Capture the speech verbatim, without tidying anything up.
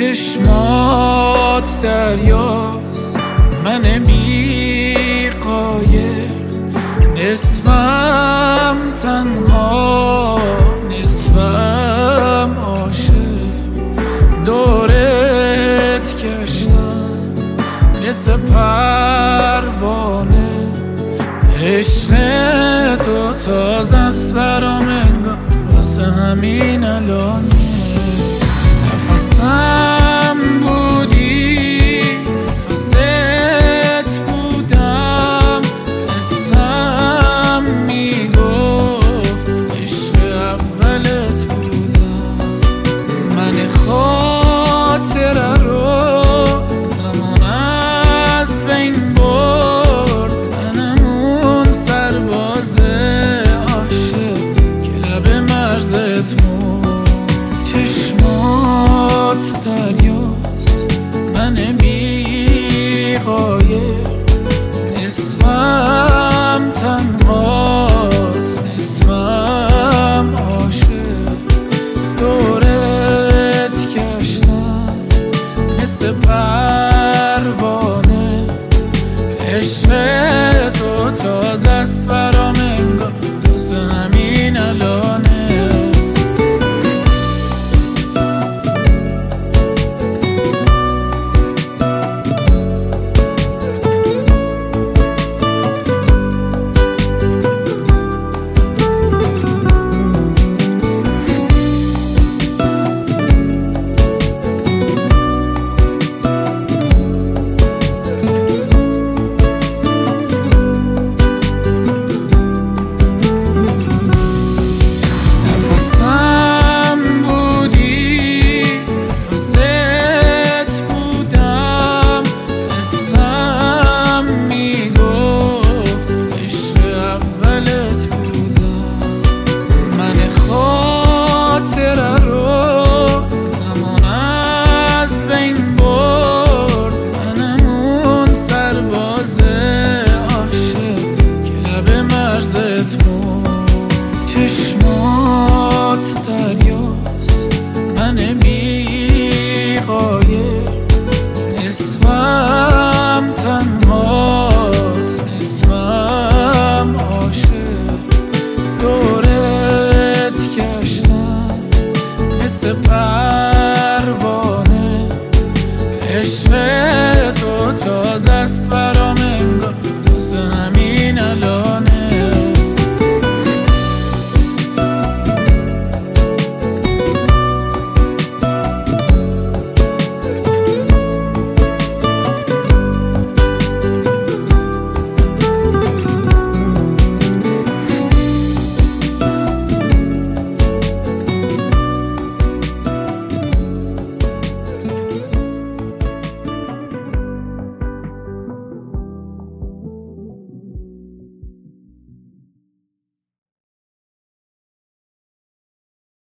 چشمات دریاست، من بی قایق، نصفم تنها نصفم عاشق. دورت کشتم مثل پروانه، عشق تو تازه است برام انگار، واسه همین الانه. نفسم بودی، نفست بودم، حسم میگفت عشق اولت بودم. من خاطره رو زمان از بین برد، منمون سرباز عاشق که لب مرزت مرد. چشمات دریاست، من بی قایق، نصفم تنهاست نصفم عاشق. دورت کشتم مثل پروانه، عشق تو تازه است برام انگار، واسه همین الانه. چشمات دریاست، من بی قایق، نصفم تنهاست نصفم عاشق. دورت کشتم مثل پروانه، عشق